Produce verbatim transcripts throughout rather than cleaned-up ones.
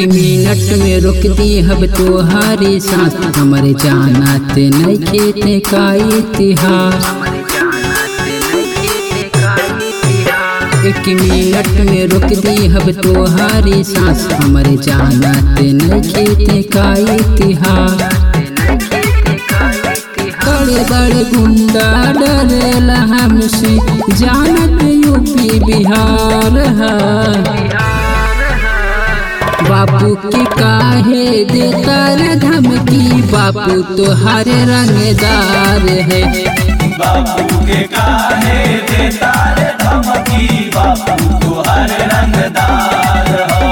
Minute में रोक the hub तोहारी सांस, हमरे जानत नहीं खेते का इतिहास। एक मिनट में रोक दी हब तोहारी सांस, हमरे जानत नहीं खेते का इतिहास। बड़े बड़े गुंडा डरेला हमसे, जानत यूपी बिहार है। बापू के काहे देता रे धमकी, बापू तोहारे रंगदार है। बापू के काहे देता रे धमकी, बापू तोहारे रंगदार है।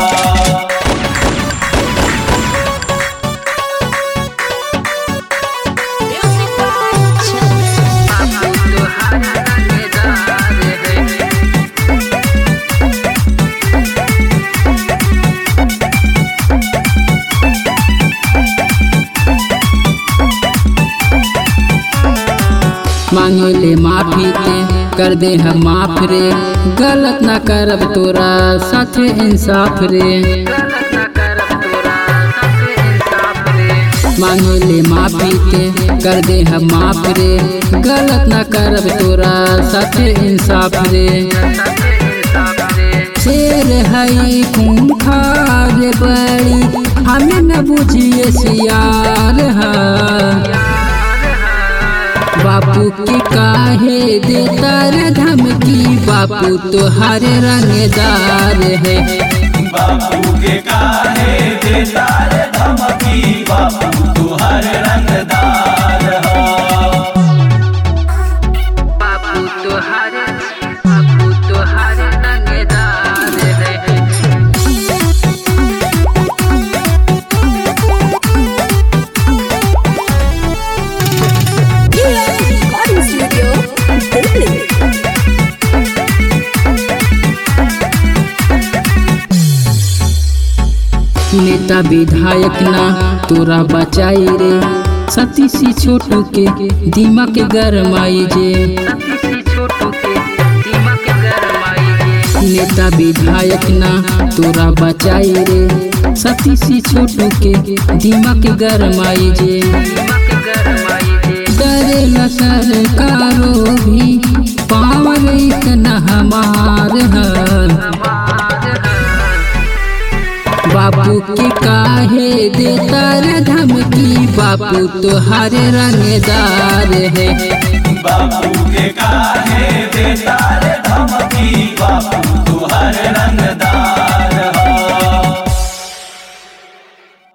मांगे ले माफी ते कर दे हम माफ रे, गलत ना करब तोरा साथे इंसाफ रे। मांगे ले माफी ते कर दे हम माफ रे, गलत ना करब तोरा साथे इंसाफ रे। शेर है खूंखार बड़ी, हमें न बुझिए सियार है। बापू के काहे देता रे धमकी, बापू तोहारे रंगदार है। बापू के काहे देता रे धमकी, बापू तोहारे रंगदार है। बापू तोहारे बापू तोहारे रंगदार है। नेता विधायक ना तोरा बचाई रे, सतीसी छोटू के दिमाग गरमाई जे। नेता विधायक ना तोरा बचाई रे, सतीसी छोटू के दिमाग गरमाई जे। डरेला सरकारो भी, पावर इतना हमार है। बापू के काहे देता रे धमकी, बापू तोहारे रंगदार है। बापू के काहे देता रे धमकी।